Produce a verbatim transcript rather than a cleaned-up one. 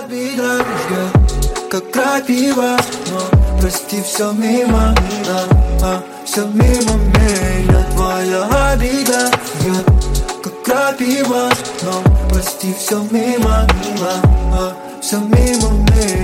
обида ждет, как крапива. Но прости, все мимо, а, а, все мимо меня. Твоя обида ждет, как крапива. Но прости, все мимо, а, а, все мимо меня.